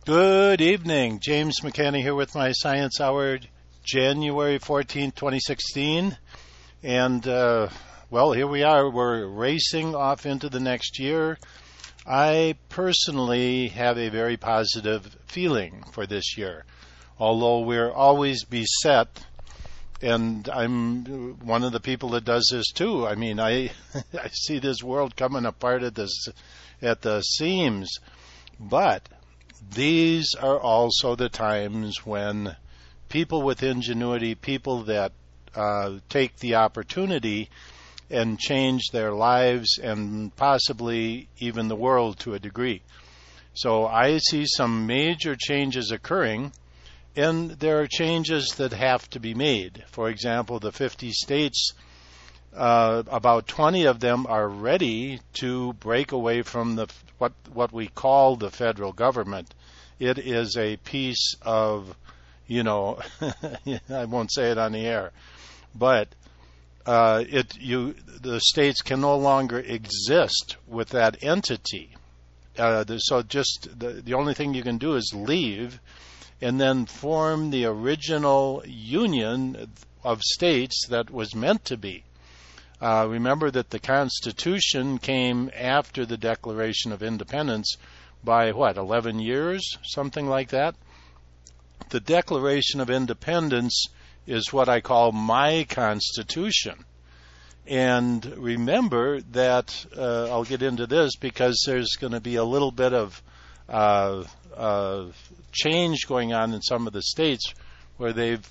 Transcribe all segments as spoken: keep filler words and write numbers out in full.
Good evening. James McCanny here with my Science Hour, January fourteenth, twenty sixteen. And, uh, well, here we are. We're racing off into the next year. I personally have a very positive feeling for this year, although we're always beset, and I'm one of the people that does this too. I mean, I I see this world coming apart at the, at the seams, but these are also the times when people with ingenuity, people that uh, take the opportunity and change their lives and possibly even the world to a degree. So I see some major changes occurring, and there are changes that have to be made. For example, the fifty states, uh, about twenty of them are ready to break away from the what what we call the federal government. It is a piece of, you know, I won't say it on the air, but uh, it you the states can no longer exist with that entity. Uh, so just the, the only thing you can do is leave and then form the original union of states that was meant to be. Uh, remember that the Constitution came after the Declaration of Independence by, what, eleven years, something like that? The Declaration of Independence is what I call my Constitution. And remember that, uh, I'll get into this because there's going to be a little bit of uh, uh, change going on in some of the states where they've,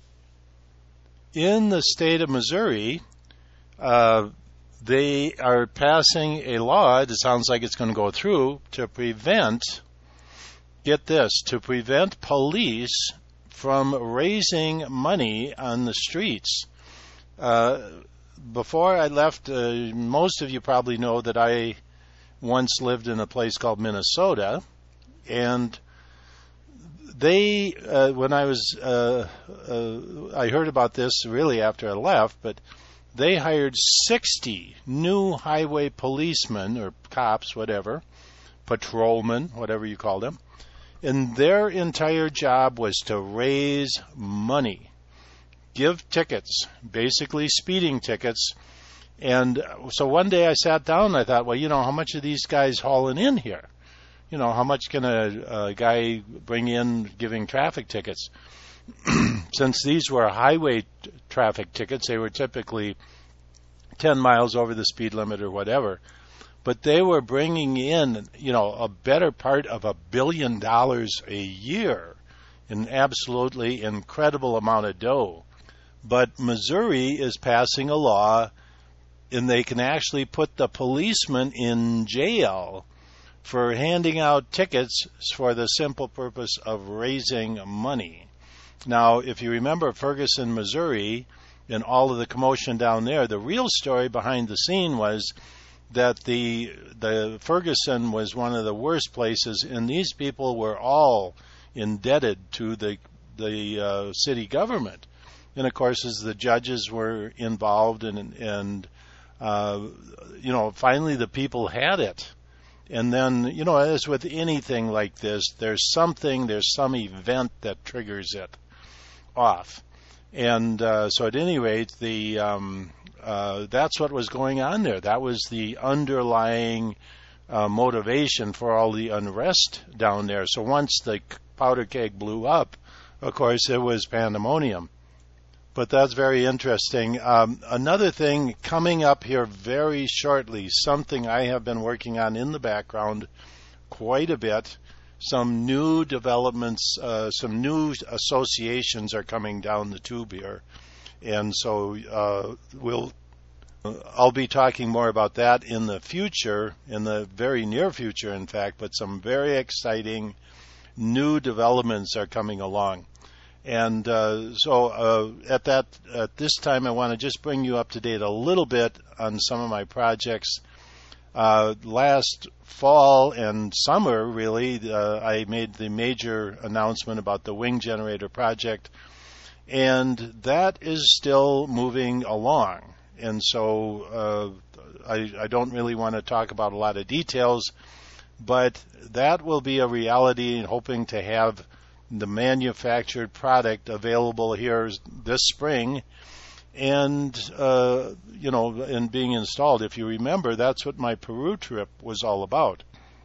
in the state of Missouri, uh, they are passing a law, it sounds like it's going to go through, to prevent, get this, to prevent police from raising money on the streets. Uh, before I left, uh, most of you probably know that I once lived in a place called Minnesota, and they, uh, when I was, uh, uh, I heard about this really after I left, but they hired sixty new highway policemen, or cops, whatever, patrolmen, whatever you call them, and their entire job was to raise money, give tickets, basically speeding tickets. And so one day I sat down and I thought, well, you know, how much are these guys hauling in here? You know, how much can a, a guy bring in giving traffic tickets? Since these were highway t- traffic tickets, they were typically ten miles over the speed limit or whatever. But they were bringing in, you know, a better part of a billion dollars a year, an absolutely incredible amount of dough. But Missouri is passing a law, and they can actually put the policeman in jail for handing out tickets for the simple purpose of raising money. Now, if you remember Ferguson, Missouri, and all of the commotion down there, the real story behind the scene was that the the Ferguson was one of the worst places, and these people were all indebted to the the uh, city government. And of course, as the judges were involved, and and uh, you know, finally the people had it. And then, you know, as with anything like this, there's something, there's some event that triggers it off. And uh, so at any rate, the um, uh, that's what was going on there. That was the underlying uh, motivation for all the unrest down there. So once the powder keg blew up, of course, it was pandemonium. But that's very interesting. Um, another thing coming up here very shortly, something I have been working on in the background quite a bit. Some new developments, uh, some new associations are coming down the tube here. And so uh, we'll, I'll be talking more about that in the future, in the very near future, in fact, but some very exciting new developments are coming along. And uh, so uh, at that at this time, I want to just bring you up to date a little bit on some of my projects. Uh, last fall and summer, really, uh, I made the major announcement about the Wing Generator project, and that is still moving along. And so uh, I, I don't really want to talk about a lot of details, but that will be a reality, and hoping to have the manufactured product available here this spring, and uh, you know, and being installed. If you remember, that's what my Peru trip was all about.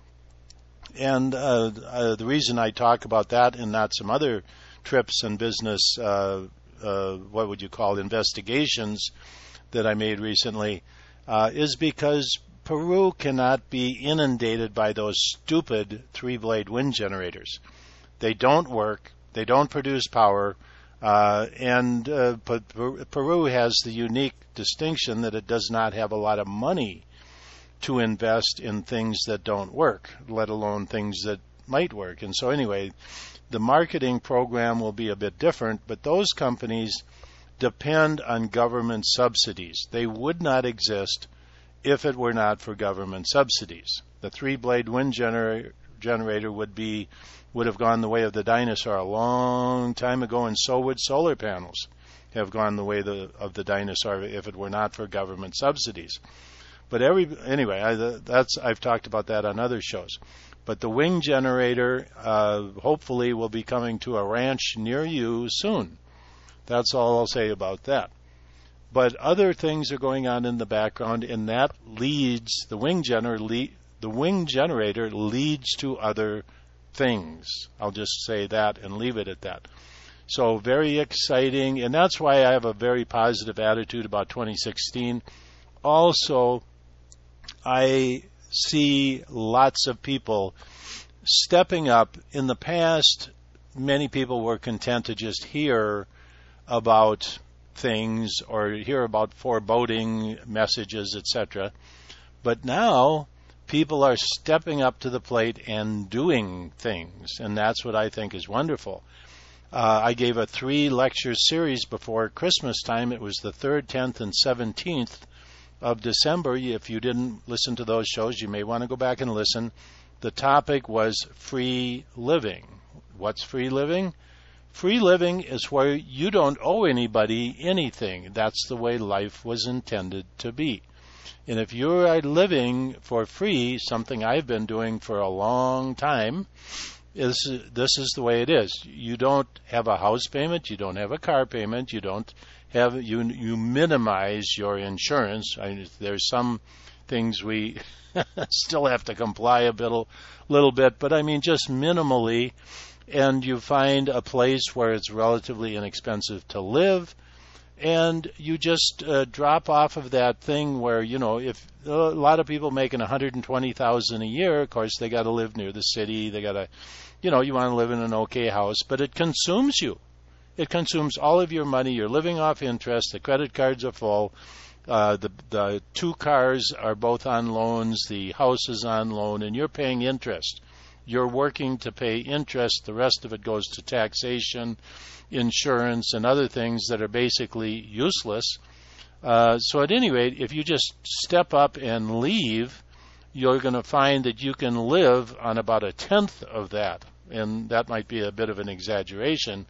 And uh, uh, the reason I talk about that and not some other trips and business, uh, uh, what would you call, investigations that I made recently, uh, is because Peru cannot be inundated by those stupid three-blade wind generators. They don't work. They don't produce power. Uh, and uh, but Peru has the unique distinction that it does not have a lot of money to invest in things that don't work, let alone things that might work. And so anyway, the marketing program will be a bit different, but those companies depend on government subsidies. They would not exist if it were not for government subsidies. The three-blade wind gener- generator would be would have gone the way of the dinosaur a long time ago, and so would solar panels have gone the way the, of the dinosaur if it were not for government subsidies. But every anyway, I, that's I've talked about that on other shows. But the wing generator uh, hopefully will be coming to a ranch near you soon. That's all I'll say about that. But other things are going on in the background, and that leads the wing generator. Le- the wing generator leads to other things. I'll just say that and leave it at that. So very exciting, and that's why I have a very positive attitude about twenty sixteen. Also, I see lots of people stepping up. In the past, many people were content to just hear about things or hear about foreboding messages, et cetera. But now people are stepping up to the plate and doing things, and that's what I think is wonderful. Uh, I gave a three-lecture series before Christmas time. It was the third, tenth, and seventeenth of December. If you didn't listen to those shows, you may want to go back and listen. The topic was free living. What's free living? Free living is where you don't owe anybody anything. That's the way life was intended to be. And if you are living for free, something I've been doing for a long time, is this is the way it is. You don't have a house payment, you don't have a car payment, you don't have you you minimize your insurance. I mean, there's some things we still have to comply a little, little bit, but I mean just minimally. And you find a place where it's relatively inexpensive to live, and you just uh, drop off of that thing where, you know, if a lot of people making one hundred twenty thousand dollars a year, of course, they got to live near the city. They got to, you know, you want to live in an okay house, but it consumes you. It consumes all of your money. You're living off interest. The credit cards are full. Uh, the the two cars are both on loans. The house is on loan, and you're paying interest. You're working to pay interest. The rest of it goes to taxation, insurance, and other things that are basically useless. Uh, so at any rate, if you just step up and leave, you're going to find that you can live on about a tenth of that. And that might be a bit of an exaggeration.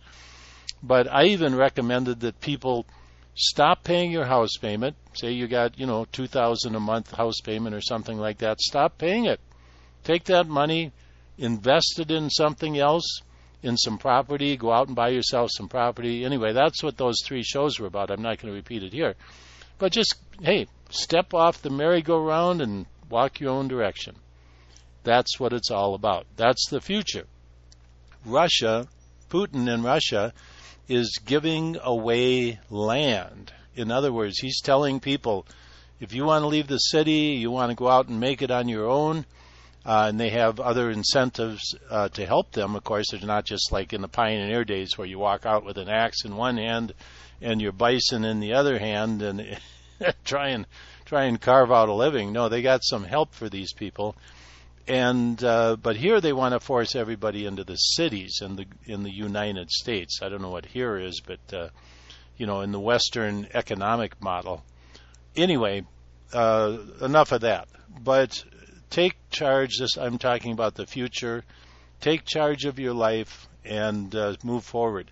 But I even recommended that people stop paying your house payment. Say you got, you know, two thousand dollars a month house payment or something like that. Stop paying it. Take that money, invest it in something else, in some property, go out and buy yourself some property. Anyway, that's what those three shows were about. I'm not going to repeat it here. But just, hey, step off the merry-go-round and walk your own direction. That's what it's all about. That's the future. Russia, Putin in Russia, is giving away land. In other words, he's telling people, if you want to leave the city, you want to go out and make it on your own, Uh, and they have other incentives uh, to help them. Of course, it's not just like in the pioneer days where you walk out with an axe in one hand and your bison in the other hand and try and try and carve out a living. No, they got some help for these people. And uh, but here they want to force everybody into the cities in the in the United States. I don't know what here is, but uh, you know, in the Western economic model. Anyway, uh, enough of that. But take charge. This I'm talking about the future. Take charge of your life and uh, move forward.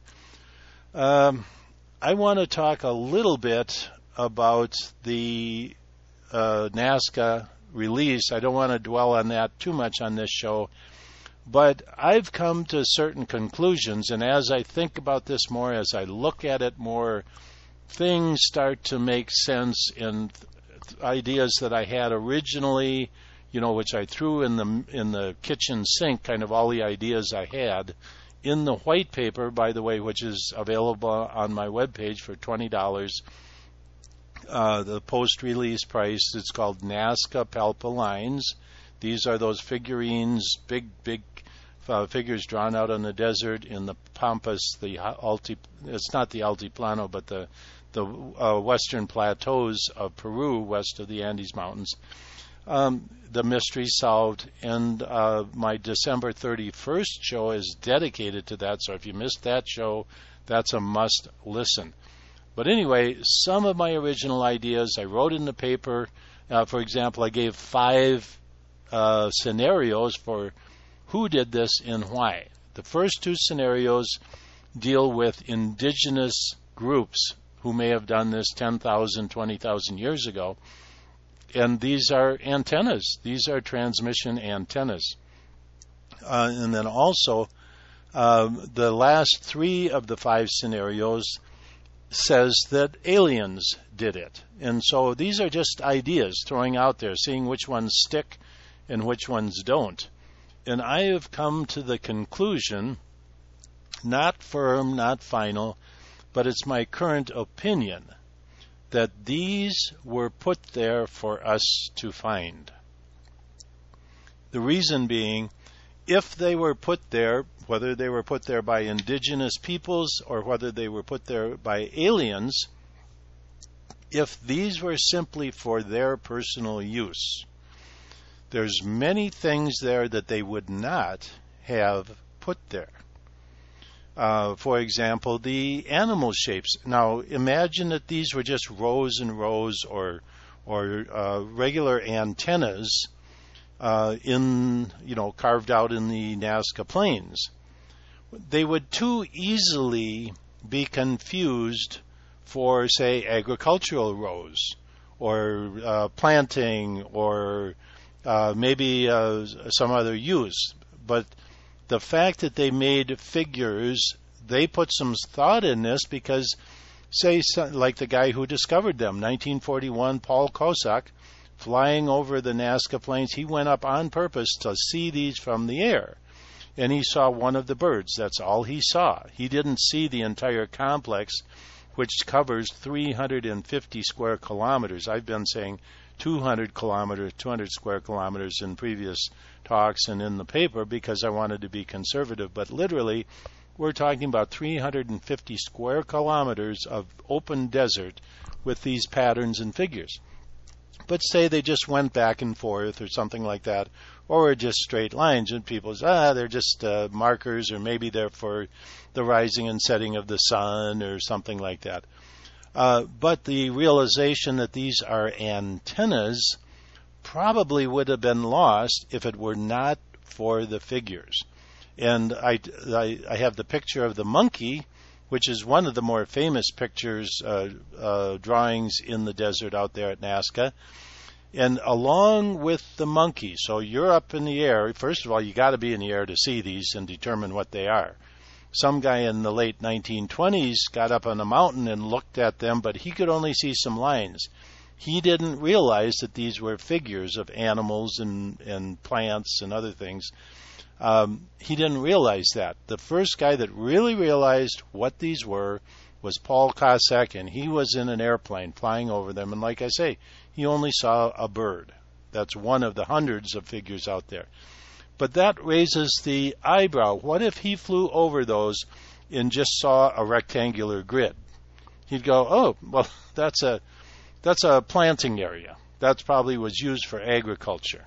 Um, I want to talk a little bit about the uh, Nazca release. I don't want to dwell on that too much on this show, but I've come to certain conclusions, and as I think about this more, as I look at it more, things start to make sense in ideas that I had originally, you know, which I threw in the in the kitchen sink, kind of all the ideas I had in the white paper, by the way, which is available on my webpage for twenty dollars. Uh, the post-release price, it's called Nazca Palpa Lines. These are those figurines, big, big uh, figures drawn out on the desert in the Pampas, the Alti, it's not the Altiplano, but the the uh, western plateaus of Peru, west of the Andes Mountains. Um, the mystery solved, and uh, my December thirty-first show is dedicated to that, so if you missed that show, that's a must listen. But anyway, some of my original ideas I wrote in the paper. Uh, for example, I gave five uh, scenarios for who did this and why. The first two scenarios deal with indigenous groups who may have done this ten thousand, twenty thousand years ago. And these are antennas. These are transmission antennas. Uh, and then also, uh, the last three of the five scenarios says that aliens did it. And so these are just ideas throwing out there, seeing which ones stick and which ones don't. And I have come to the conclusion, not firm, not final, but it's my current opinion, that these were put there for us to find. The reason being, if they were put there, whether they were put there by indigenous peoples or whether they were put there by aliens, if these were simply for their personal use, there's many things there that they would not have put there. Uh, for example, the animal shapes. Now, imagine that these were just rows and rows or or uh, regular antennas uh, in, you know, carved out in the Nazca Plains. They would too easily be confused for, say, agricultural rows or uh, planting or uh, maybe uh, some other use. But the fact that they made figures, they put some thought in this because, say, like the guy who discovered them, nineteen forty-one, Paul Kosak, flying over the Nazca Plains, he went up on purpose to see these from the air. And he saw one of the birds. That's all he saw. He didn't see the entire complex, which covers three hundred fifty square kilometers. I've been saying two hundred kilometers, two hundred square kilometers in previous talks and in the paper because I wanted to be conservative. But literally, we're talking about three hundred fifty square kilometers of open desert with these patterns and figures. But say they just went back and forth or something like that, or just straight lines, and people say, ah, they're just uh, markers, or maybe they're for the rising and setting of the sun or something like that. Uh, but the realization that these are antennas probably would have been lost if it were not for the figures. And I, I, I have the picture of the monkey, which is one of the more famous pictures, uh, uh, drawings in the desert out there at Nazca. And along with the monkey, so you're up in the air. First of all, you got to be in the air to see these and determine what they are. Some guy in the late nineteen twenties got up on a mountain and looked at them, but he could only see some lines. He didn't realize that these were figures of animals and, and plants and other things. Um, he didn't realize that. The first guy that really realized what these were was Paul Kosak, and he was in an airplane flying over them. And like I say, he only saw a bird. That's one of the hundreds of figures out there. But that raises the eyebrow. What if he flew over those and just saw a rectangular grid? He'd go, oh, well, that's a that's a planting area. That probably was used for agriculture.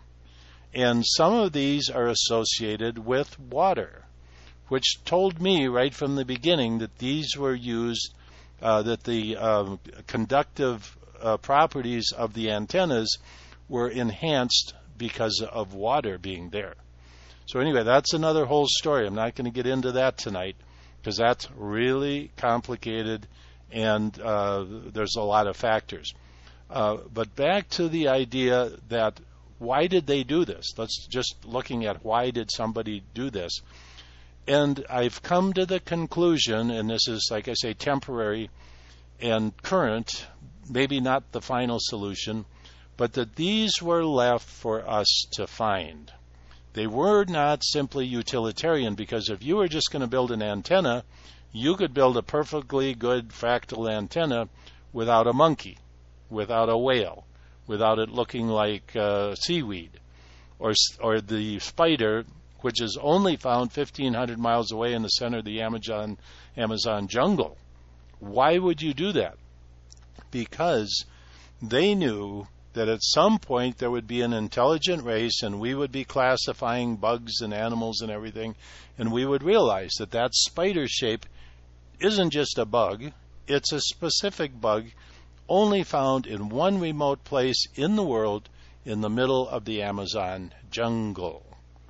And some of these are associated with water, which told me right from the beginning that these were used, uh, that the uh, conductive uh, properties of the antennas were enhanced because of water being there. So anyway, that's another whole story. I'm not going to get into that tonight because that's really complicated and uh, there's a lot of factors. Uh, but back to the idea that Why did they do this? Let's just looking at why did somebody do this. And I've come to the conclusion, and this is, like I say, temporary and current, maybe not the final solution, but that these were left for us to find. They were not simply utilitarian, because if you were just going to build an antenna, you could build a perfectly good fractal antenna without a monkey, without a whale, without it looking like uh, seaweed, or or the spider, which is only found fifteen hundred miles away in the center of the Amazon Amazon jungle. Why would you do that? Because they knew that at some point there would be an intelligent race, and we would be classifying bugs and animals and everything, and we would realize that that spider shape isn't just a bug, it's a specific bug only found in one remote place in the world, in the middle of the Amazon jungle.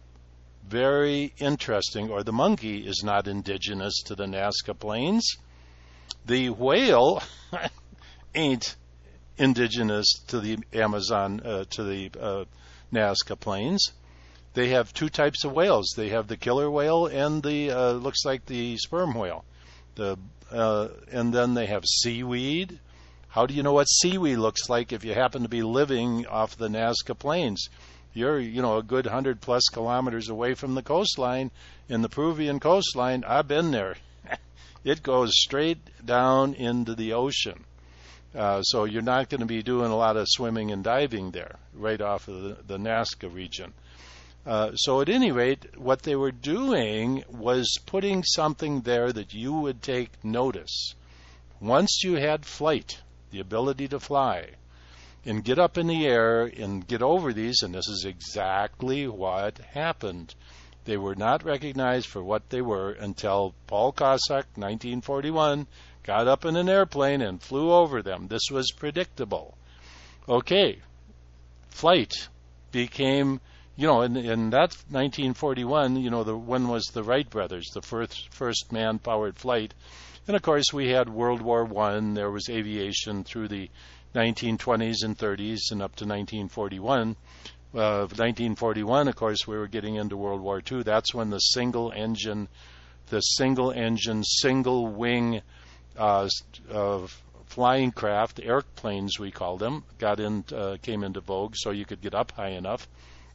Very interesting. Or the monkey is not indigenous to the Nazca Plains. The whale ain't indigenous to the Amazon, uh, to the uh, Nazca Plains. They have two types of whales. They have the killer whale and the uh, looks like the sperm whale. The uh, and then they have seaweed. How do you know what seaweed looks like if you happen to be living off the Nazca Plains? You're, you know, a good hundred plus kilometers away from the coastline, in the Peruvian coastline. I've been there. It goes straight down into the ocean. Uh, so you're not going to be doing a lot of swimming and diving there, right off of the, the Nazca region. Uh, so at any rate, what they were doing was putting something there that you would take notice. Once you had flight, the ability to fly, and get up in the air and get over these, and this is exactly what happened. They were not recognized for what they were until Paul Kossak, nineteen forty-one, got up in an airplane and flew over them. This was predictable. Okay, flight became, you know, in, in that nineteen forty-one, you know, the one was the Wright brothers, the first, first man-powered flight. And, of course, we had World War One. There was aviation through the nineteen twenties and thirties and up to nineteen forty-one. Uh, nineteen forty-one, of course, we were getting into World War Two. That's when the single-engine, the single-engine, single-wing uh, uh, flying craft, airplanes we called them, got in, uh, came into vogue, so you could get up high enough.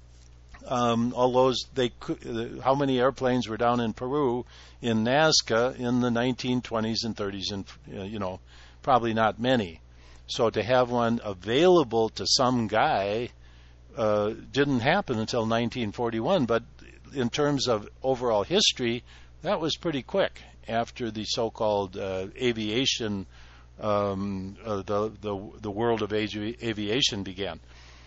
Um, all those, they could, how many airplanes were down in Peru in Nazca in the nineteen twenties and thirties, and uh, you know, probably not many. So to have one available to some guy uh, didn't happen until nineteen forty-one. But in terms of overall history, that was pretty quick after the so-called uh, aviation, um, uh, the, the the world of avi- aviation began.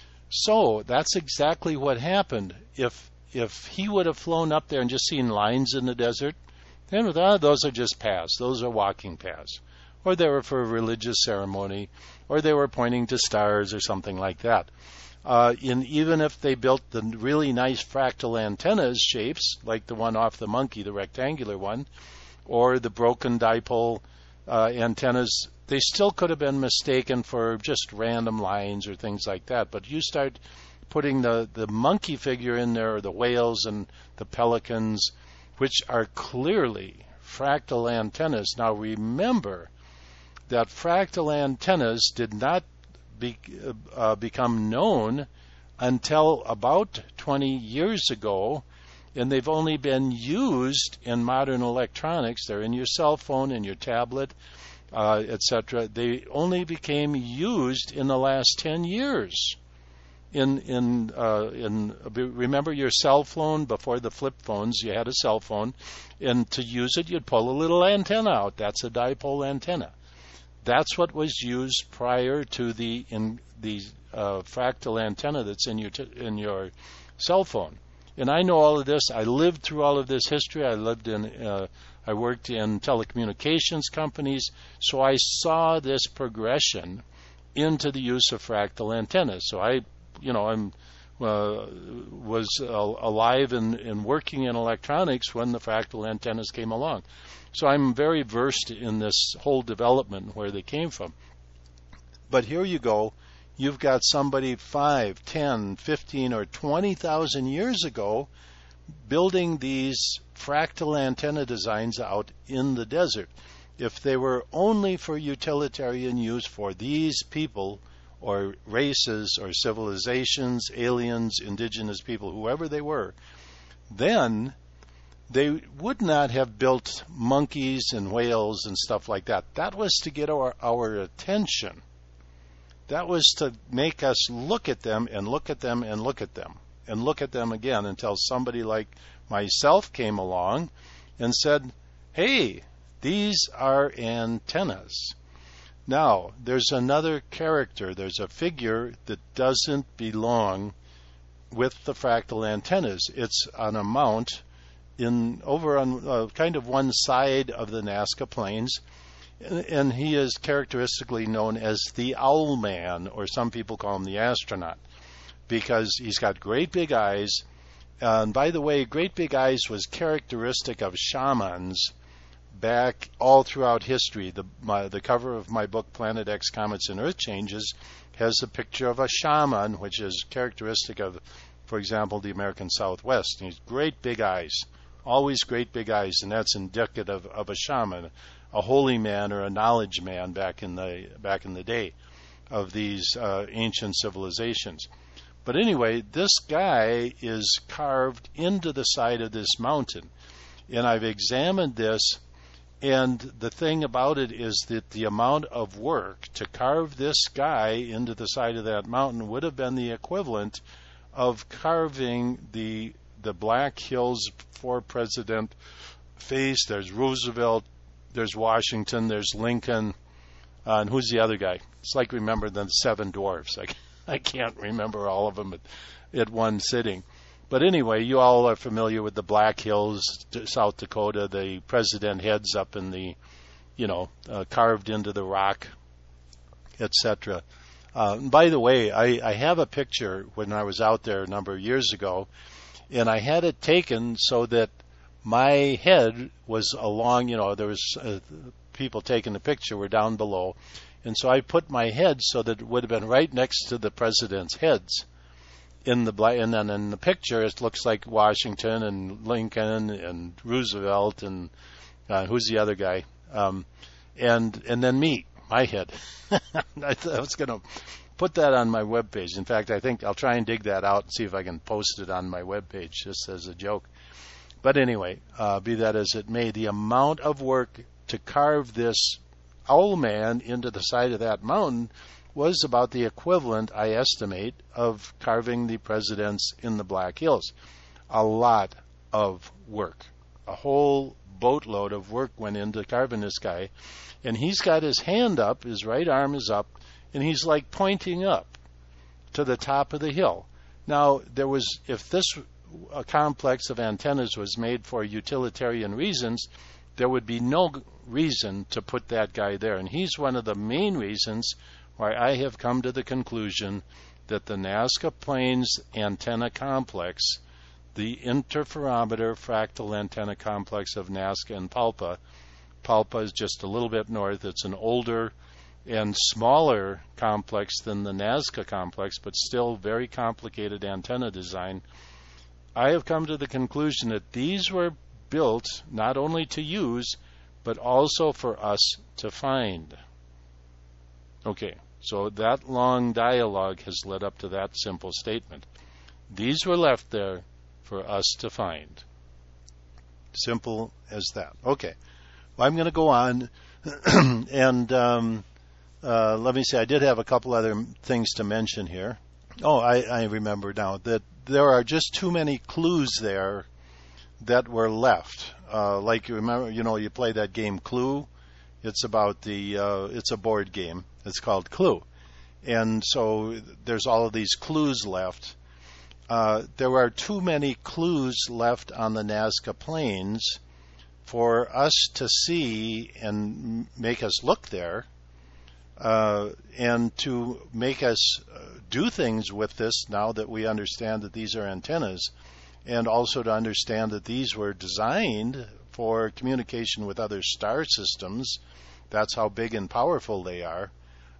So that's exactly what happened. If if he would have flown up there and just seen lines in the desert, then with, oh, those are just paths. Those are walking paths. Or they were for a religious ceremony, or they were pointing to stars or something like that. Uh, in, even if they built the really nice fractal antennas shapes, like the one off the monkey, the rectangular one, or the broken dipole uh, antennas, they still could have been mistaken for just random lines or things like that. But you start putting the, the monkey figure in there, or the whales and the pelicans, which are clearly fractal antennas. Now remember that fractal antennas did not be, uh, become known until about twenty years ago, and they've only been used in modern electronics. They're in your cell phone, in your tablet, uh, et cetera. They only became used in the last ten years. In in uh, in remember your cell phone before the flip phones? You had a cell phone, and to use it, you'd pull a little antenna out. That's a dipole antenna. That's what was used prior to the in the uh, fractal antenna that's in your t- in your cell phone. And I know all of this. I lived through all of this history. I lived in, uh, I worked in telecommunications companies, so I saw this progression into the use of fractal antennas. So I, you know, I'm uh, was uh, alive and, and working in electronics when the fractal antennas came along. So I'm very versed in this whole development, where they came from. But here you go. you've got somebody five, ten, fifteen, or twenty thousand years ago building these fractal antenna designs out in the desert. If they were only for utilitarian use for these people or races or civilizations, aliens, indigenous people, whoever they were, then they would not have built monkeys and whales and stuff like that. That was to get our, our attention. That was to make us look at them and look at them and look at them and look at them again until somebody like myself came along and said, hey, these are antennas. Now, there's another character, there's a figure that doesn't belong with the fractal antennas. It's on a mount in over on uh, kind of one side of the Nazca Plains, and, and he is characteristically known as the Owl Man, or some people call him the astronaut, because he's got great big eyes. And by the way, great big eyes was characteristic of shamans back all throughout history. The, my, the cover of my book, Planet X, Comets and Earth Changes, has a picture of a shaman, which is characteristic of, for example, the American Southwest. And he's great big eyes, always great big eyes, and that's indicative of a shaman, a holy man or a knowledge man back in the back in the day of these uh, ancient civilizations. But anyway, this guy is carved into the side of this mountain, and I've examined this. And the thing about it is that the amount of work to carve this guy into the side of that mountain would have been the equivalent of carving the the Black Hills four president face. There's Roosevelt, there's Washington, there's Lincoln, uh, and who's the other guy? It's like remember the seven dwarfs. I, I can't remember all of them at, at one sitting. But anyway, you all are familiar with the Black Hills, South Dakota, the president heads up in the, you know, uh, carved into the rock, et cetera. Uh, by the way, I, I have a picture when I was out there a number of years ago, and I had it taken so that my head was along, you know, there was uh, people taking the picture were down below, and so I put my head so that it would have been right next to the president's heads. In the black, and then in the picture, it looks like Washington and Lincoln and Roosevelt and uh, who's the other guy, um, and and then me, my head. I, th- I was going to put that on my webpage. In fact, I think I'll try and dig that out and see if I can post it on my webpage just as a joke. But anyway, uh, be that as it may, the amount of work to carve this owl man into the side of that mountain was about the equivalent, I estimate, of carving the presidents in the Black Hills. A lot of work. A whole boatload of work went into carving this guy. And he's got his hand up, his right arm is up, and he's like pointing up to the top of the hill. Now, there was, if this a complex of antennas was made for utilitarian reasons, there would be no reason to put that guy there. And he's one of the main reasons why I have come to the conclusion that the Nazca Plains antenna complex, the interferometer fractal antenna complex of Nazca and Palpa, Palpa is just a little bit north. It's an older and smaller complex than the Nazca complex, but still very complicated antenna design. I have come to the conclusion that these were built not only to use, but also for us to find. Okay, so that long dialogue has led up to that simple statement. These were left there for us to find. Simple as that. Okay, well, I'm going to go on, and um, uh, let me say, I did have a couple other things to mention here. Oh, I, I remember now that there are just too many clues there that were left. Uh, like you remember, you know, you play that game Clue. It's about the, uh, it's a board game. It's called Clue. And so there's all of these clues left. Uh, there are too many clues left on the Nazca Plains for us to see and make us look there, uh, and to make us uh, do things with this now that we understand that these are antennas, and also to understand that these were designed for communication with other star systems. That's how big and powerful they are.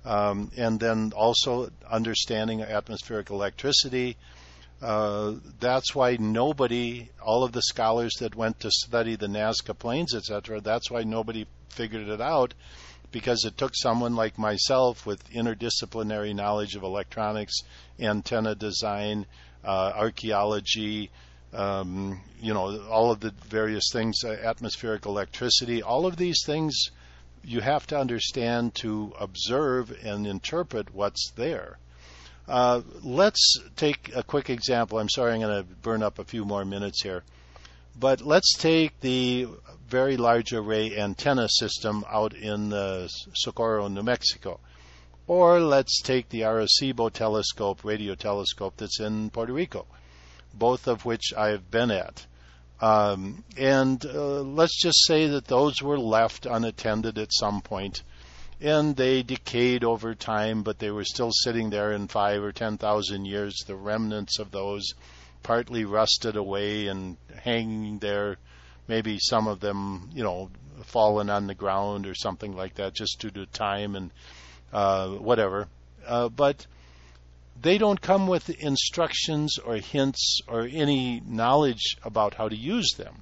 Um, and then also understanding atmospheric electricity. Uh, that's why nobody, all of the scholars that went to study the Nazca Plains, et cetera, that's why nobody figured it out, because it took someone like myself with interdisciplinary knowledge of electronics, antenna design, uh, archaeology, um, you know, all of the various things, uh, atmospheric electricity, all of these things you have to understand to observe and interpret what's there. Uh, let's take a quick example. I'm sorry, I'm going to burn up a few more minutes here. But let's take the Very Large Array Antenna System out in uh, Socorro, New Mexico. Or let's take the Arecibo telescope, radio telescope that's in Puerto Rico, both of which I've been at. Um, and uh, let's just say that those were left unattended at some point, and they decayed over time, but they were still sitting there in five or ten thousand years, the remnants of those partly rusted away and hanging there, maybe some of them, you know, fallen on the ground or something like that, just due to time and uh, whatever. Uh, but they don't come with instructions or hints or any knowledge about how to use them.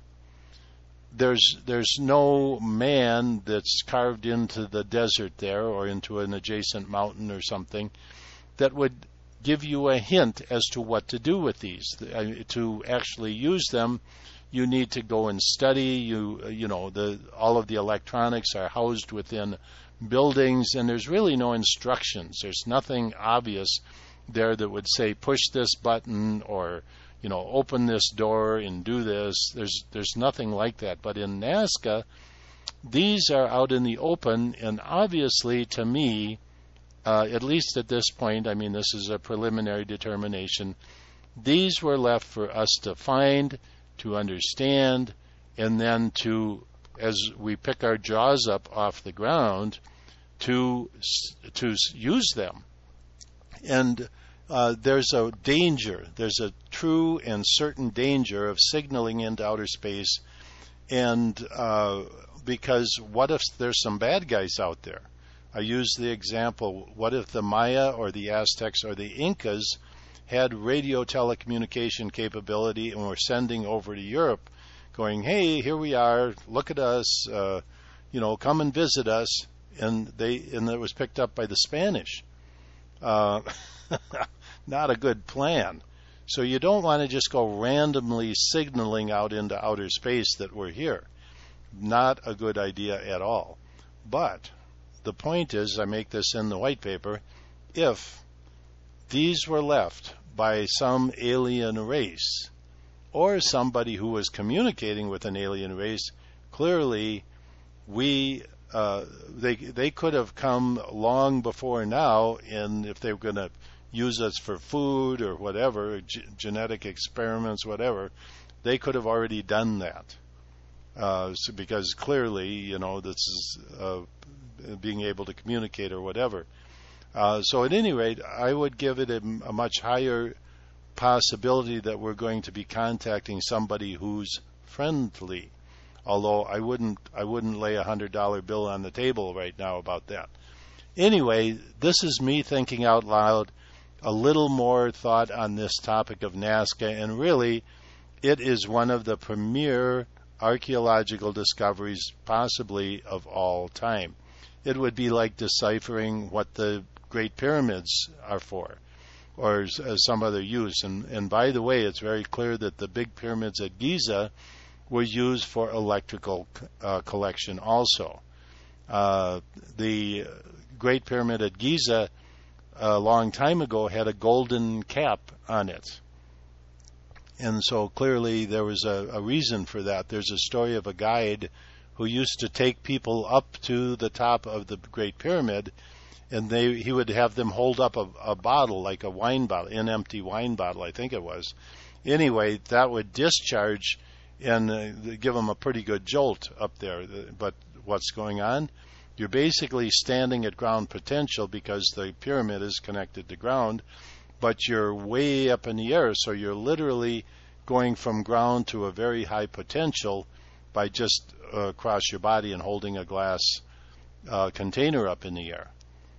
There's there's no man that's carved into the desert there or into an adjacent mountain or something that would give you a hint as to what to do with these. To actually use them, you need to go and study. You you know the all of the electronics are housed within buildings, and there's really no instructions. There's nothing obvious there that would say push this button or, you know, open this door and do this. There's there's nothing like that. But in Nazca, these are out in the open, and obviously to me, uh, at least at this point, I mean, this is a preliminary determination, these were left for us to find, to understand, and then to, as we pick our jaws up off the ground, to to use them. And uh, there's a danger, there's a true and certain danger of signaling into outer space, and uh, because what if there's some bad guys out there? I use the example, what if the Maya or the Aztecs or the Incas had radio telecommunication capability and were sending over to Europe, going, hey, here we are, look at us, uh, you know, come and visit us, and they and it was picked up by the Spanish. Uh, not a good plan. So you don't want to just go randomly signaling out into outer space that we're here. Not a good idea at all. But the point is, I make this in the white paper, if these were left by some alien race or somebody who was communicating with an alien race, clearly we uh, they they could have come long before now, and if they were going to use us for food or whatever, g- genetic experiments, whatever, they could have already done that. Uh, so because clearly, you know, this is uh, being able to communicate or whatever. Uh, so at any rate, I would give it a, a much higher possibility that we're going to be contacting somebody who's friendly. Although I wouldn't, I wouldn't lay a hundred dollar bill on the table right now about that. Anyway, this is me thinking out loud. A little more thought on this topic of Nazca, and really, it is one of the premier archaeological discoveries, possibly of all time. It would be like deciphering what the Great Pyramids are for, or as some other use. And, and by the way, it's very clear that the big pyramids at Giza were used for electrical uh, collection also. Uh, the Great Pyramid at Giza a long time ago had a golden cap on it. And so clearly there was a, a reason for that. There's a story of a guide who used to take people up to the top of the Great Pyramid, and they he would have them hold up a, a bottle, like a wine bottle, an empty wine bottle, I think it was. Anyway, that would discharge and uh, give them a pretty good jolt up there. But what's going on? You're basically standing at ground potential because the pyramid is connected to ground, but you're way up in the air, so you're literally going from ground to a very high potential by just uh, across your body and holding a glass uh, container up in the air.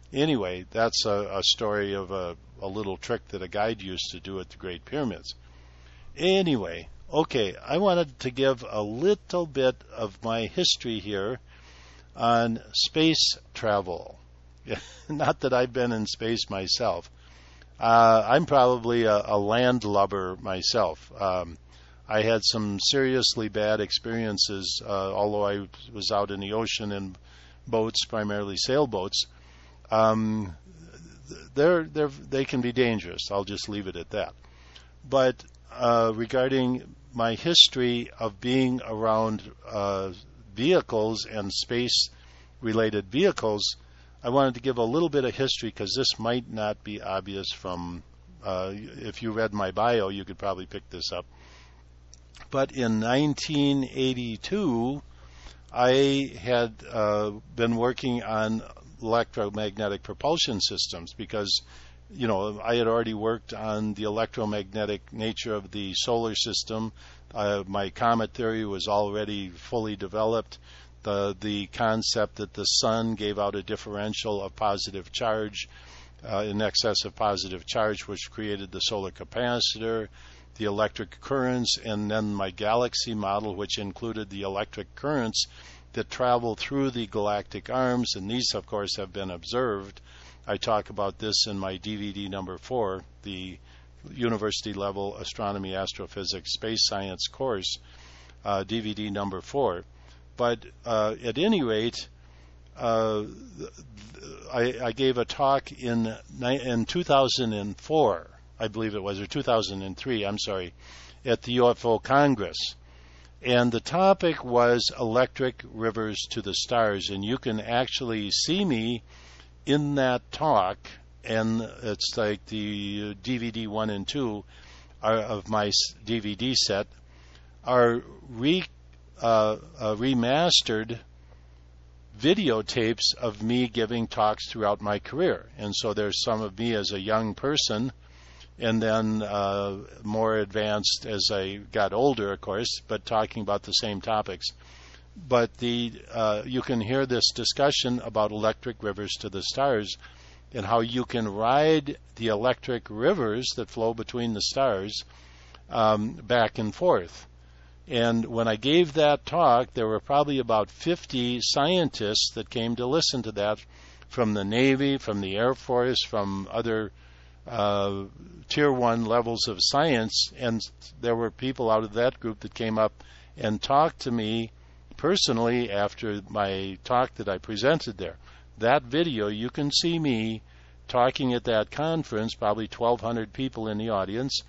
Anyway, that's a, a story of a, a little trick that a guide used to do at the Great Pyramids. Anyway, okay, I wanted to give a little bit of my history here on space travel. Not that I've been in space myself. Uh, I'm probably a, a landlubber myself. Um, I had some seriously bad experiences, uh, although I was out in the ocean in boats, primarily sailboats. Um, they're, they're, they can be dangerous. I'll just leave it at that. But uh, regarding my history of being around uh, vehicles and space-related vehicles, I wanted to give a little bit of history because this might not be obvious from, uh, if you read my bio, you could probably pick this up. But in nineteen eighty-two, I had uh, been working on electromagnetic propulsion systems because, you know, I had already worked on the electromagnetic nature of the solar system. Uh, my comet theory was already fully developed. The, the concept that the sun gave out a differential of positive charge uh, in excess of positive charge, which created the solar capacitor, the electric currents, and then my galaxy model, which included the electric currents that travel through the galactic arms, and these, of course, have been observed. I talk about this in my D V D number four, the university level astronomy, astrophysics, space science course, uh, D V D number four. But uh, at any rate, uh, I, I gave a talk in in two thousand four, I believe it was, or two thousand three, I'm sorry, at the U F O Congress. And the topic was electric rivers to the stars. And you can actually see me in that talk, and it's like the D V D one and two are, of my D V D set are re Uh, uh, remastered videotapes of me giving talks throughout my career. And so there's some of me as a young person, and then uh, more advanced as I got older, of course, but talking about the same topics. But the uh, you can hear this discussion about electric rivers to the stars and how you can ride the electric rivers that flow between the stars um, back and forth. And when I gave that talk, there were probably about fifty scientists that came to listen to that from the Navy, from the Air Force, from other uh, tier one levels of science. And there were people out of that group that came up and talked to me personally after my talk that I presented there. That video, you can see me talking at that conference, probably twelve hundred people in the audience,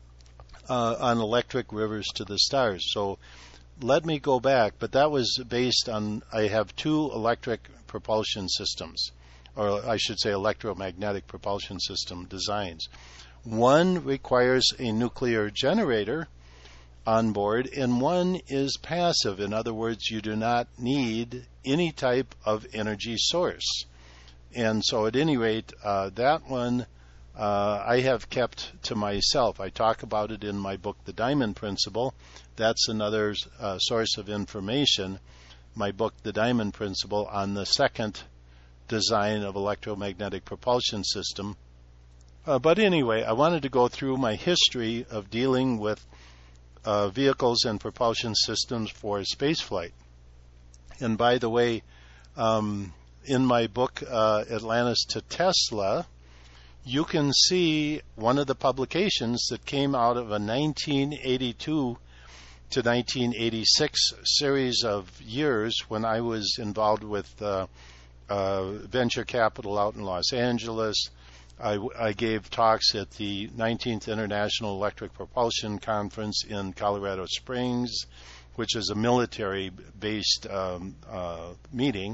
Uh, on electric rivers to the stars. So let me go back, but that was based on, I have two electric propulsion systems, or I should say electromagnetic propulsion system designs. One requires a nuclear generator on board, and one is passive. In other words, you do not need any type of energy source. And so at any rate, uh, that one Uh, I have kept to myself. I talk about it in my book, The Diamond Principle. That's another uh, source of information, my book, The Diamond Principle, on the second design of electromagnetic propulsion system. Uh, but anyway, I wanted to go through my history of dealing with uh, vehicles and propulsion systems for spaceflight. And by the way, um, in my book, uh, Atlantis to Tesla, you can see one of the publications that came out of a nineteen eighty-two to nineteen eighty-six series of years when I was involved with uh, uh, venture capital out in Los Angeles. I, I gave talks at the nineteenth International Electric Propulsion Conference in Colorado Springs, which is a military-based um, uh, meeting.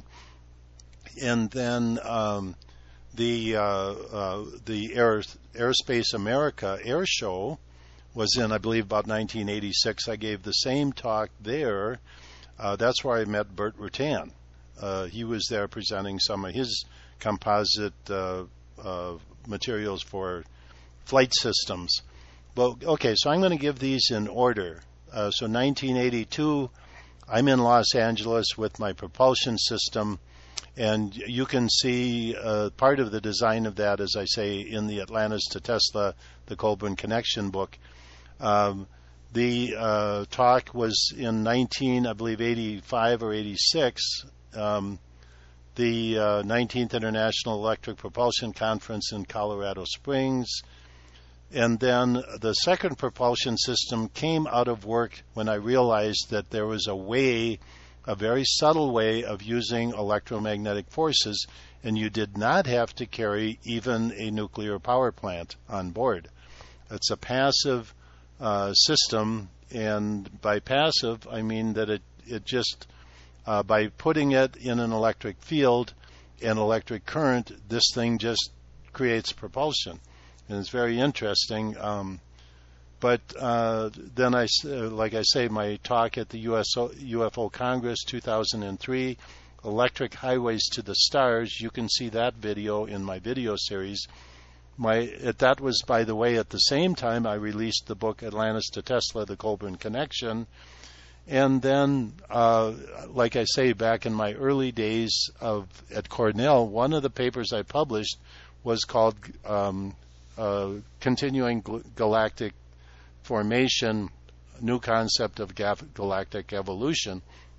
And then Um, The uh, uh, the Air, Airspace America Air Show was in, I believe, about nineteen eighty-six. I gave the same talk there. Uh, that's where I met Burt Rutan. Uh, he was there presenting some of his composite uh, uh, materials for flight systems. Well, okay, so I'm going to give these in order. Uh, so nineteen eighty-two, I'm in Los Angeles with my propulsion system. And you can see uh, part of the design of that, as I say, in the Atlantis to Tesla, the Colburn Connection book. Um, the uh, talk was in nineteen, I believe, eighty-five or eighty-six. Um, the uh, nineteenth International Electric Propulsion Conference in Colorado Springs. And then the second propulsion system came out of work when I realized that there was a way, a very subtle way of using electromagnetic forces, and you did not have to carry even a nuclear power plant on board. It's a passive uh, system, and by passive, I mean that it, it just, uh, by putting it in an electric field and electric current, this thing just creates propulsion. And it's very interesting. Um, but uh, then, I, uh, like I say, my talk at the U S O, U F O Congress two thousand three, Electric Highways to the Stars, you can see that video in my video series. My That was, by the way, at the same time I released the book Atlantis to Tesla, the Colburn Connection. And then, uh, like I say, back in my early days of at Cornell, one of the papers I published was called um, uh, Continuing Galactic Formation, New Concept of Galactic Evolution.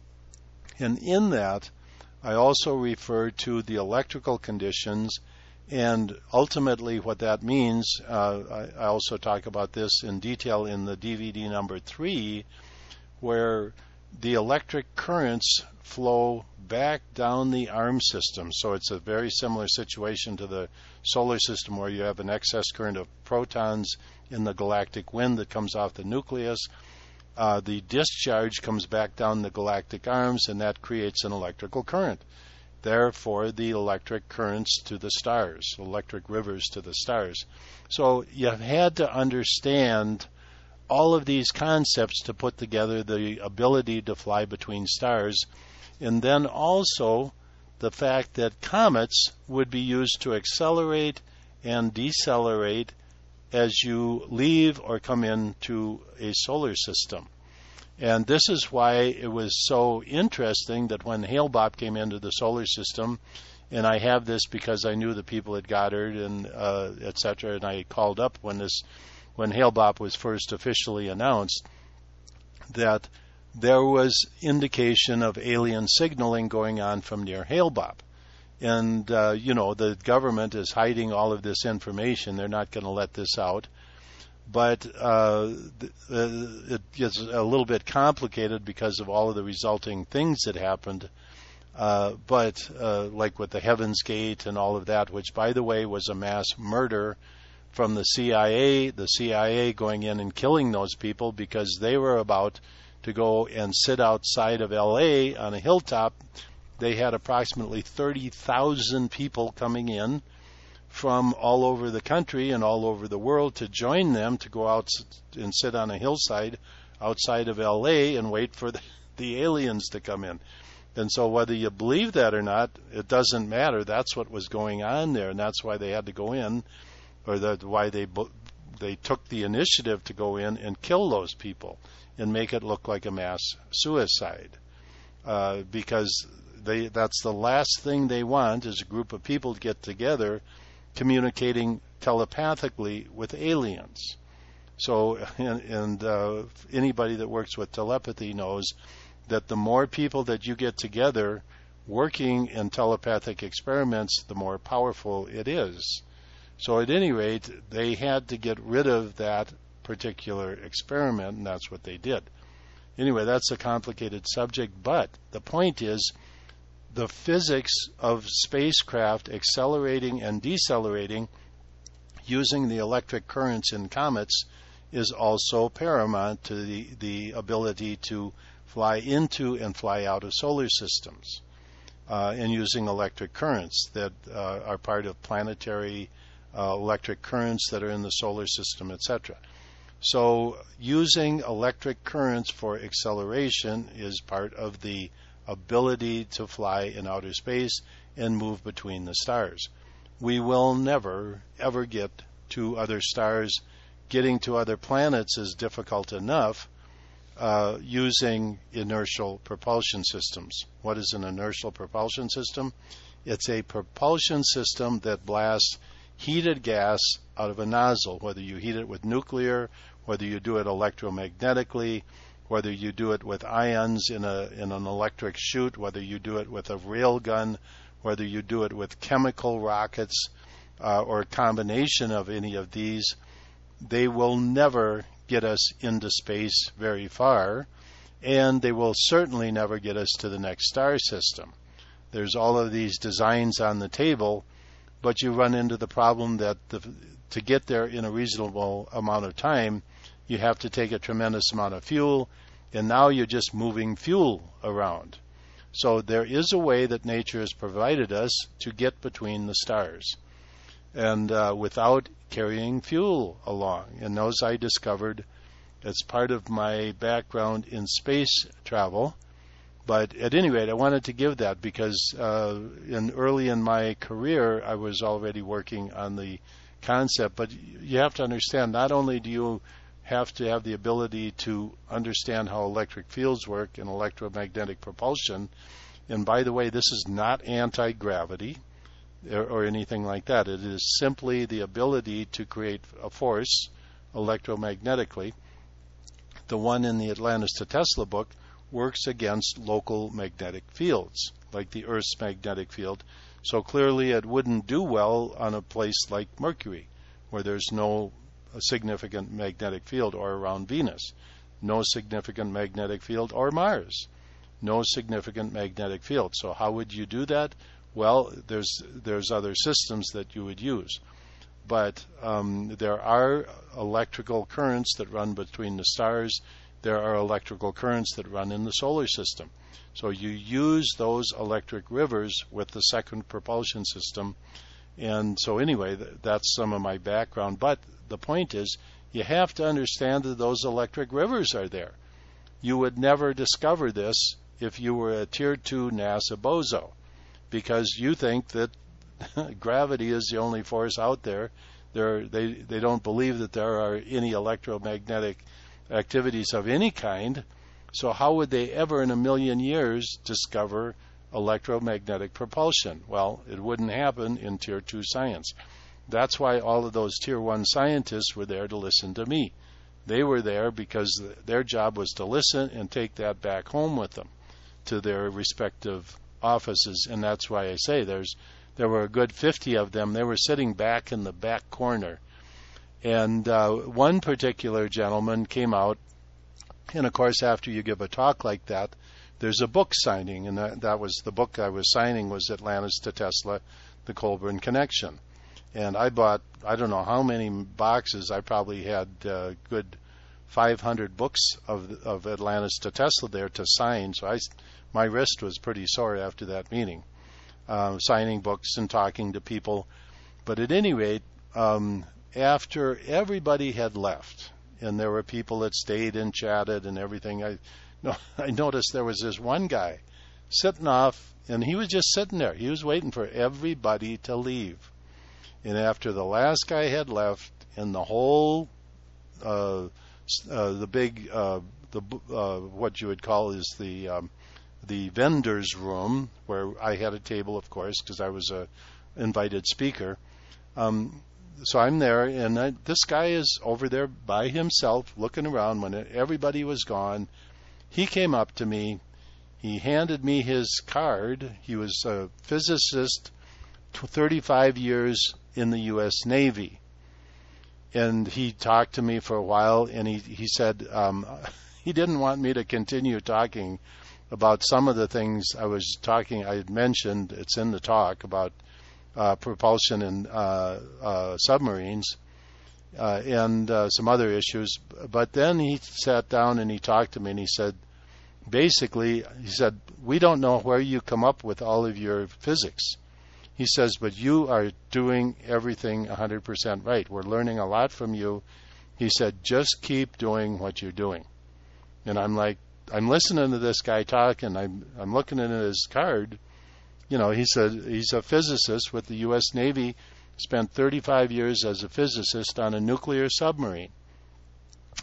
And in that, I also refer to the electrical conditions, and ultimately what that means, uh, I, I also talk about this in detail in the D V D number three, where the electric currents flow back down the arm system. So it's a very similar situation to the solar system, where you have an excess current of protons in the galactic wind that comes off the nucleus. Uh, the discharge comes back down the galactic arms, and that creates an electrical current. Therefore, the electric currents to the stars, electric rivers to the stars. So you have had to understand all of these concepts to put together the ability to fly between stars, and then also the fact that comets would be used to accelerate and decelerate as you leave or come into a solar system. And this is why it was so interesting that when Hale-Bopp came into the solar system, and I have this because I knew the people at Goddard and uh, et cetera, and I called up when this, when Hale-Bopp was first officially announced, that there was indication of alien signaling going on from near Hale-Bopp. And, uh, you know, the government is hiding all of this information. They're not going to let this out. But uh, it gets a little bit complicated because of all of the resulting things that happened. Uh, but uh, like with the Heaven's Gate and all of that, which, by the way, was a mass murder from the C I A, the C I A going in and killing those people because they were about to go and sit outside of L A on a hilltop. They had approximately thirty thousand people coming in from all over the country and all over the world to join them to go out and sit on a hillside outside of L A and wait for the, the aliens to come in. And so whether you believe that or not, it doesn't matter. That's what was going on there, and that's why they had to go in, or that why they they took the initiative to go in and kill those people and make it look like a mass suicide, uh, because they that's the last thing they want is a group of people to get together communicating telepathically with aliens. So, and, and uh, anybody that works with telepathy knows that the more people that you get together working in telepathic experiments, the more powerful it is. So at any rate, they had to get rid of that particular experiment, and that's what they did. Anyway, that's a complicated subject, but the point is the physics of spacecraft accelerating and decelerating using the electric currents in comets is also paramount to the, the ability to fly into and fly out of solar systems, uh, and using electric currents that uh, are part of planetary uh, electric currents that are in the solar system, et cetera. So using electric currents for acceleration is part of the ability to fly in outer space and move between the stars. We will never, ever get to other stars. Getting to other planets is difficult enough. uh, using inertial propulsion systems. What is an inertial propulsion system? It's a propulsion system that blasts heated gas out of a nozzle, whether you heat it with nuclear, whether you do it electromagnetically, whether you do it with ions in a in an electric chute, whether you do it with a rail gun, whether you do it with chemical rockets, uh, or a combination of any of these, they will never get us into space very far, and they will certainly never get us to the next star system. There's all of these designs on the table, but you run into the problem that the, to get there in a reasonable amount of time, you have to take a tremendous amount of fuel, and now you're just moving fuel around. So there is a way that nature has provided us to get between the stars, and uh, without carrying fuel along. And those I discovered as part of my background in space travel. But at any rate, I wanted to give that because uh, in early in my career, I was already working on the concept. But you have to understand, not only do you have to have the ability to understand how electric fields work and electromagnetic propulsion, and by the way, this is not anti-gravity or, or anything like that. It is simply the ability to create a force electromagnetically. The one in the Atlantis to Tesla book works against local magnetic fields, like the Earth's magnetic field. So clearly it wouldn't do well on a place like Mercury, where there's no significant magnetic field, or around Venus, no significant magnetic field, or Mars, no significant magnetic field. So how would you do that? Well, there's there's other systems that you would use. But um, there are electrical currents that run between the stars. There are electrical currents that run in the solar system. So you use those electric rivers with the second propulsion system. And so anyway, that's some of my background. But the point is, you have to understand that those electric rivers are there. You would never discover this if you were a Tier two NASA bozo, because you think that gravity is the only force out there. There, they they don't believe that there are any electromagnetic activities of any kind. So how would they ever in a million years discover electromagnetic propulsion? Well, it wouldn't happen in Tier two science. That's why all of those Tier one scientists were there to listen to me. They were there because their job was to listen and take that back home with them to their respective offices. And that's why I say there's there were a good fifty of them. They were sitting back in the back corner. And uh, one particular gentleman came out, and of course after you give a talk like that, there's a book signing, and that, that was the book I was signing was Atlantis to Tesla, The Colburn Connection. And I bought, I don't know how many boxes. I probably had a good five hundred books of of Atlantis to Tesla there to sign. So I, my wrist was pretty sore after that meeting, uh, signing books and talking to people. But at any rate, um, after everybody had left, and there were people that stayed and chatted and everything, I, no, I noticed there was this one guy sitting off, and he was just sitting there. He was waiting for everybody to leave. And after the last guy had left, and the whole, uh, uh, the big, uh, the uh, what you would call is the um, the vendors room, where I had a table, of course, because I was a invited speaker. Um, so I'm there, and I, this guy is over there by himself, looking around. When everybody was gone, he came up to me. He handed me his card. He was a physicist, thirty-five years in the U S Navy. And he talked to me for a while, and he, he said um, he didn't want me to continue talking about some of the things I was talking, I had mentioned, it's in the talk, about uh, propulsion in uh, uh, submarines uh, and uh, some other issues. But then he sat down and he talked to me, and he said, basically, he said, we don't know where you come up with all of your physics. He says, but you are doing everything one hundred percent right. We're learning a lot from you. He said, just keep doing what you're doing. And I'm like, I'm listening to this guy talk, and I'm, I'm looking at his card. You know, he said he's a physicist with the U S Navy, spent thirty-five years as a physicist on a nuclear submarine.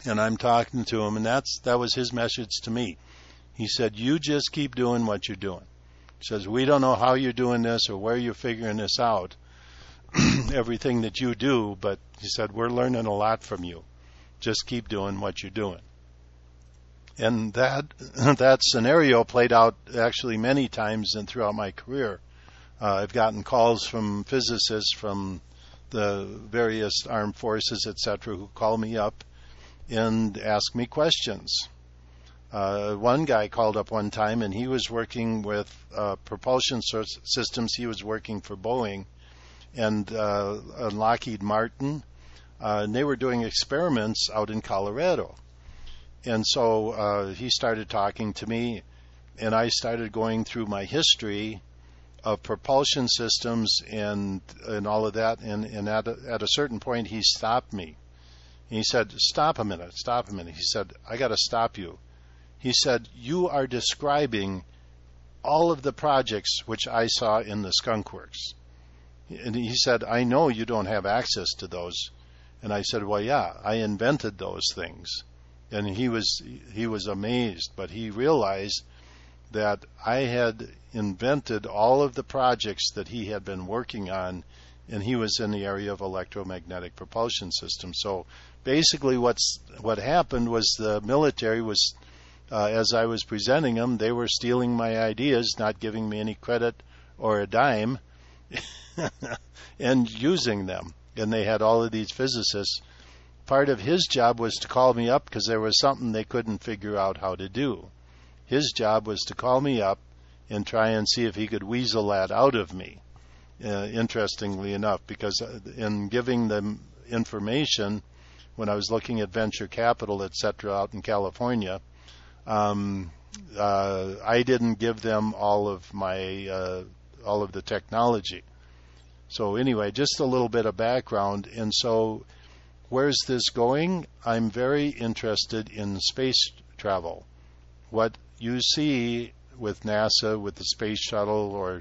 And I'm talking to him, and that's that was his message to me. He said, you just keep doing what you're doing. He says, we don't know how you're doing this or where you're figuring this out, everything that you do, but he said, we're learning a lot from you. Just keep doing what you're doing. And that that scenario played out actually many times and throughout my career. Uh, I've gotten calls from physicists from the various armed forces, et cetera, who call me up and ask me questions. Uh, one guy called up one time, and he was working with uh, propulsion systems. He was working for Boeing and, uh, and Lockheed Martin, uh, and they were doing experiments out in Colorado. And so uh, he started talking to me, and I started going through my history of propulsion systems and and all of that. And, and at, a, at a certain point, he stopped me. And he said, stop a minute, stop a minute. He said, I got to stop you. He said, you are describing all of the projects which I saw in the Skunk Works. And he said, I know you don't have access to those. And I said, well, yeah, I invented those things. And he was he was amazed, but he realized that I had invented all of the projects that he had been working on, and he was in the area of electromagnetic propulsion systems. So basically what's what happened was the military was, uh, as I was presenting them, they were stealing my ideas, not giving me any credit or a dime, and using them. And they had all of these physicists. Part of his job was to call me up because there was something they couldn't figure out how to do. His job was to call me up and try and see if he could weasel that out of me, uh, interestingly enough, because in giving them information, when I was looking at venture capital, et cetera, out in California, um, uh, I didn't give them all of my uh, all of the technology. So anyway, just a little bit of background. And so where's this going? I'm very interested in space travel. What you see with NASA, with the space shuttle or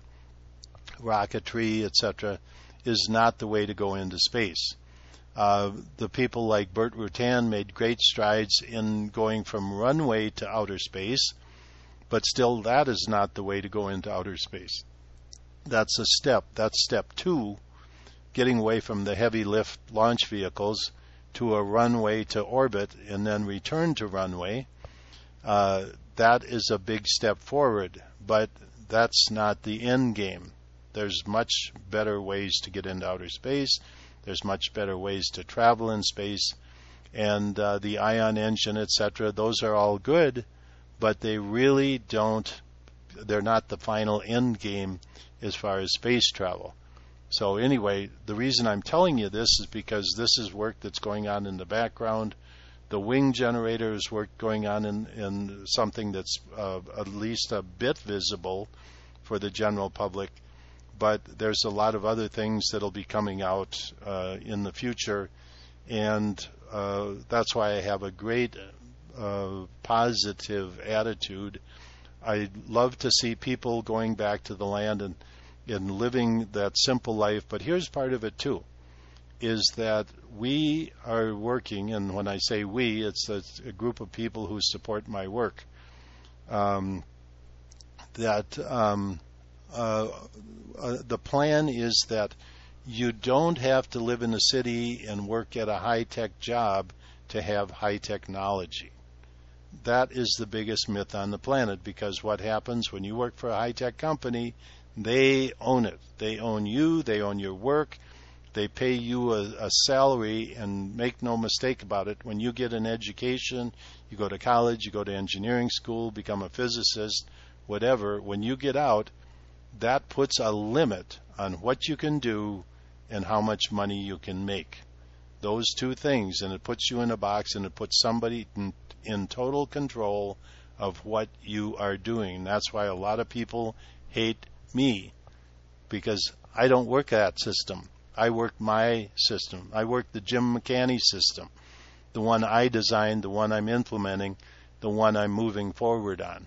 rocketry, et cetera, is not the way to go into space. Uh, the people like Burt Rutan made great strides in going from runway to outer space, but still that is not the way to go into outer space. That's a step. That's step two, getting away from the heavy lift launch vehicles to a runway to orbit and then return to runway. Uh, that is a big step forward, but that's not the end game. There's much better ways to get into outer space. There's much better ways to travel in space. And uh, the ion engine, et cetera, those are all good, but they really don't, they're not the final end game as far as space travel. So anyway, the reason I'm telling you this is because this is work that's going on in the background. The wing generator is work going on in, in something that's uh, at least a bit visible for the general public. But there's a lot of other things that'll be coming out uh, in the future. And uh, that's why I have a great uh, positive attitude. I love to see people going back to the land and in living that simple life. But here's part of it too, is that we are working, and when I say we, it's a, a group of people who support my work, um, that um, uh, uh, the plan is that you don't have to live in a city and work at a high-tech job to have high technology. That is the biggest myth on the planet, because what happens when you work for a high-tech company, they own it. They own you. They own your work. They pay you a, a salary, and make no mistake about it, when you get an education, you go to college, you go to engineering school, become a physicist, whatever, when you get out, that puts a limit on what you can do and how much money you can make. Those two things, and it puts you in a box, and it puts somebody in, in total control of what you are doing. That's why a lot of people hate me, because I don't work that system. I work my system. I work the Jim McCanney system, the one I designed, the one I'm implementing, the one I'm moving forward on.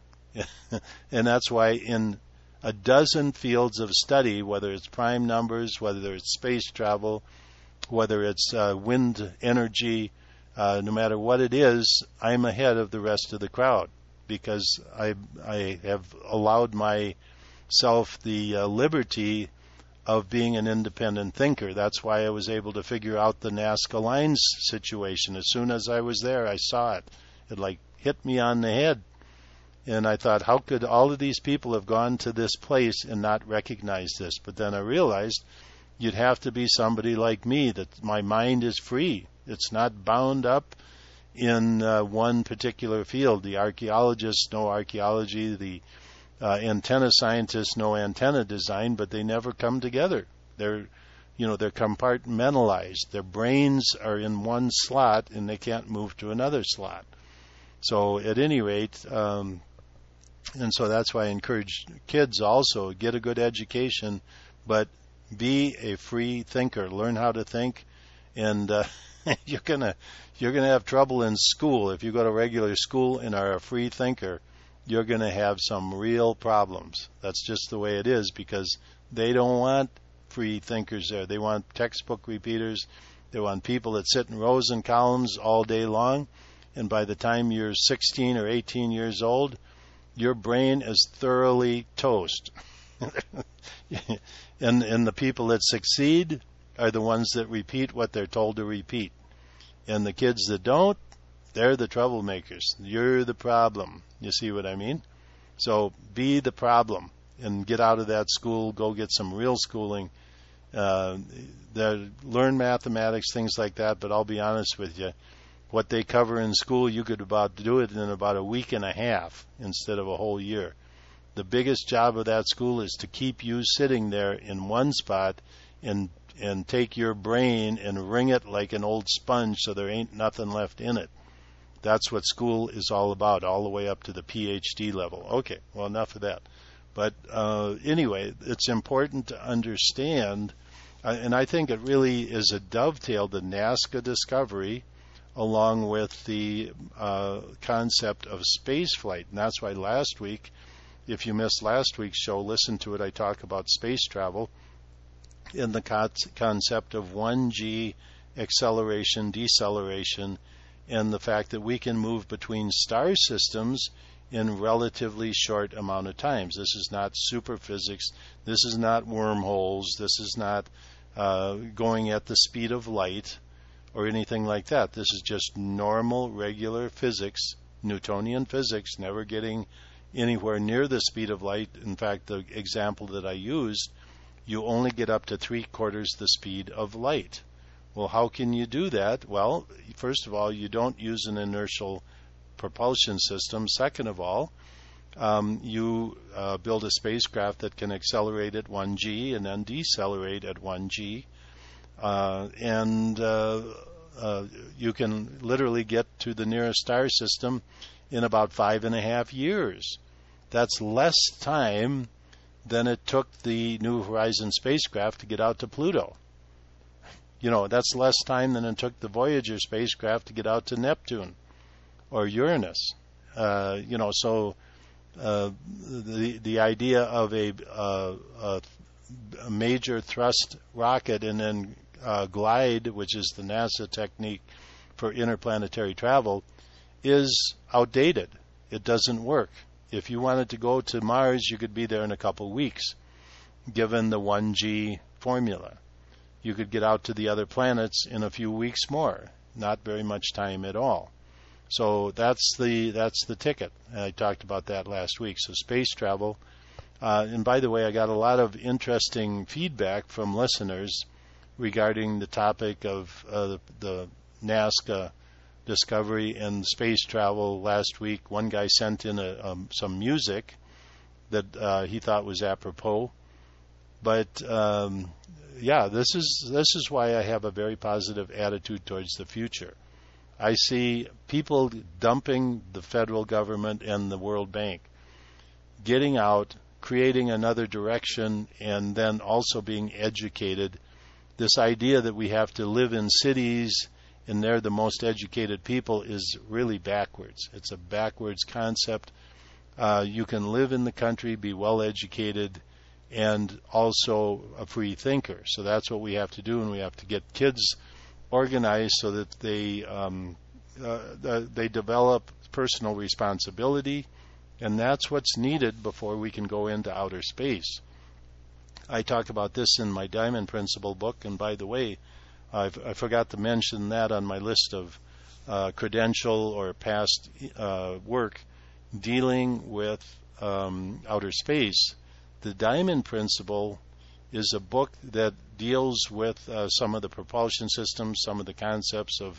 And that's why in a dozen fields of study, whether it's prime numbers, whether it's space travel, whether it's uh, wind energy, Uh, no matter what it is, I'm ahead of the rest of the crowd because I I have allowed myself the uh, liberty of being an independent thinker. That's why I was able to figure out the Nazca Lines situation. As soon as I was there, I saw it. It like hit me on the head. And I thought, how could all of these people have gone to this place and not recognize this? But then I realized you'd have to be somebody like me, that my mind is free. It's not bound up in uh, one particular field. The archaeologists know archaeology, the uh, antenna scientists know antenna design, but they never come together. They're, you know, they're compartmentalized. Their brains are in one slot and they can't move to another slot. So at any rate, um, and so that's why I encourage kids also, get a good education, but be a free thinker. Learn how to think, and uh, you're gonna you're gonna have trouble in school if you go to regular school and are a free thinker. You're gonna have some real problems. That's just the way it is because they don't want free thinkers there. They want textbook repeaters. They want people that sit in rows and columns all day long. And by the time you're sixteen or eighteen years old, your brain is thoroughly toast. and, and the people that succeed are the ones that repeat what they're told to repeat. And the kids that don't, they're the troublemakers. You're the problem. You see what I mean? So be the problem and get out of that school, go get some real schooling. Uh, learn mathematics, things like that, but I'll be honest with you. What they cover in school, you could about do it in about a week and a half instead of a whole year. The biggest job of that school is to keep you sitting there in one spot and and take your brain and wring it like an old sponge so there ain't nothing left in it. That's what school is all about, all the way up to the P H D level. Okay, well, enough of that. But uh, anyway, it's important to understand, uh, and I think it really is a dovetail, the Nazca discovery, along with the uh, concept of space flight. And that's why last week, if you missed last week's show, listen to it. I talk about space travel in the co- concept of one G acceleration, deceleration, and the fact that we can move between star systems in relatively short amount of times. This is not super physics. This is not wormholes. This is not uh, going at the speed of light or anything like that. This is just normal, regular physics, Newtonian physics, never getting anywhere near the speed of light. In fact, the example that I used, you only get up to three quarters the speed of light. Well, how can you do that? Well, first of all, you don't use an inertial propulsion system. Second of all, um, you uh, build a spacecraft that can accelerate at one G and then decelerate at one G. Uh, and uh, uh, you can literally get to the nearest star system in about five and a half years. That's less time than it took the New Horizons spacecraft to get out to Pluto. You know, that's less time than it took the Voyager spacecraft to get out to Neptune or Uranus. Uh, you know, so uh, the the idea of a, uh, a, a major thrust rocket and then uh, glide, which is the NASA technique for interplanetary travel, is outdated. It doesn't work. If you wanted to go to Mars, you could be there in a couple weeks, given the one G formula. You could get out to the other planets in a few weeks more, not very much time at all. So that's the that's the ticket. I talked about that last week. So space travel. Uh, and by the way, I got a lot of interesting feedback from listeners regarding the topic of uh, the, the Nazca discovery and space travel last week. One guy sent in a, um, some music that uh, he thought was apropos. But um, yeah, this is this is why I have a very positive attitude towards the future. I see people dumping the federal government and the World Bank, getting out, creating another direction, and then also being educated. This idea that we have to live in cities and they're the most educated people is really backwards. It's a backwards concept. Uh, you can live in the country, be well educated, and also a free thinker. So that's what we have to do, and we have to get kids organized so that they um, uh, they develop personal responsibility, and that's what's needed before we can go into outer space. I talk about this in my Diamond Principle book, and by the way, I've, I forgot to mention that on my list of uh, credential or past uh, work dealing with um, outer space. The Diamond Principle is a book that deals with uh, some of the propulsion systems, some of the concepts of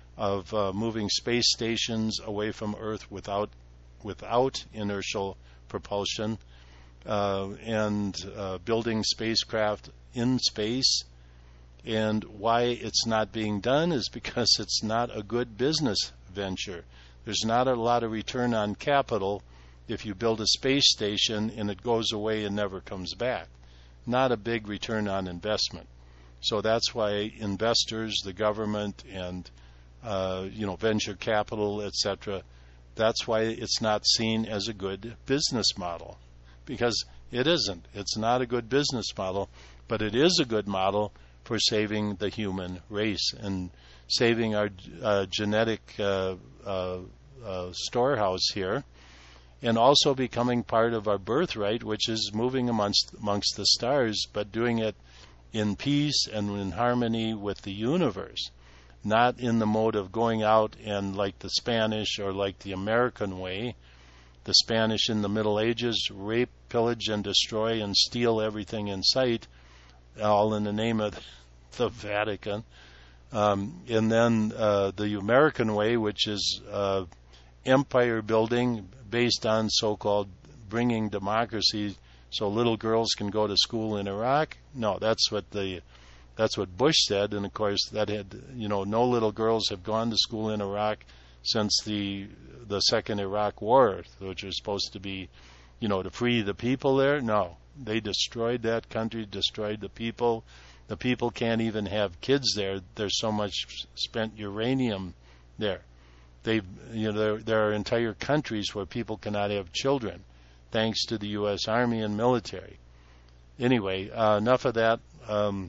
of uh, moving space stations away from Earth without without inertial propulsion, uh, and uh, building spacecraft in space. And why it's not being done is because it's not a good business venture. There's not a lot of return on capital if you build a space station and it goes away and never comes back. Not a big return on investment. So that's why investors, the government, and uh, you know, venture capital, et cetera, that's why it's not seen as a good business model, because it isn't. It's not a good business model, but it is a good model for saving the human race and saving our uh, genetic uh, uh, uh, storehouse here, and also becoming part of our birthright, which is moving amongst amongst the stars, but doing it in peace and in harmony with the universe, not in the mode of going out and, like the Spanish or like the American way, the Spanish in the Middle Ages, rape, pillage, and destroy and steal everything in sight, all in the name of the Vatican. Um, and then uh, the American way, which is uh, empire building based on so-called bringing democracy so little girls can go to school in Iraq. No, that's what the that's what Bush said, and of course that had, you know, no little girls have gone to school in Iraq since the the second Iraq War, which was supposed to be, you know, to free the people there. No, they destroyed that country, destroyed the people. The people can't even have kids there. There's so much spent uranium there. They, you know, there, there are entire countries where people cannot have children, thanks to the U S Army and military. Anyway, uh, enough of that. Um,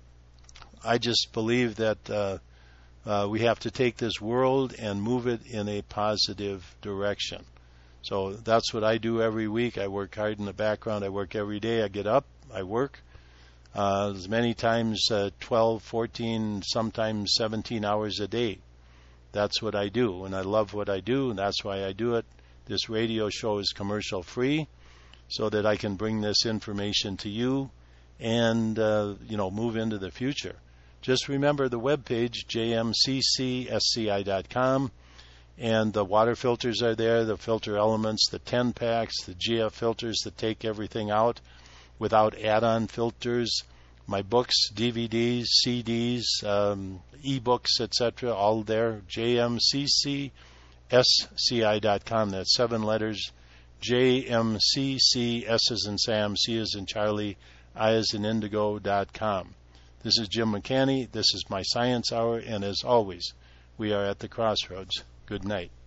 I just believe that uh, uh, we have to take this world and move it in a positive direction. So that's what I do every week. I work hard in the background. I work every day. I get up. I work. Uh, as many times uh, twelve, fourteen, sometimes seventeen hours a day. That's what I do, and I love what I do, and that's why I do it. This radio show is commercial free, so that I can bring this information to you and uh, you know, move into the future. Just remember the webpage, j m c c s c i dot com, and the water filters are there, the filter elements, the ten packs, the G F filters that take everything out without add-on filters, my books, D V Ds, C Ds, um, e-books, et cetera, all there, j m c c s c i dot com. That's seven letters, J M C C, S as in Sam, C as in Charlie, I as in Indigo dot com. This is Jim McCanny. This is my Science Hour, and as always, we are at the crossroads. Good night.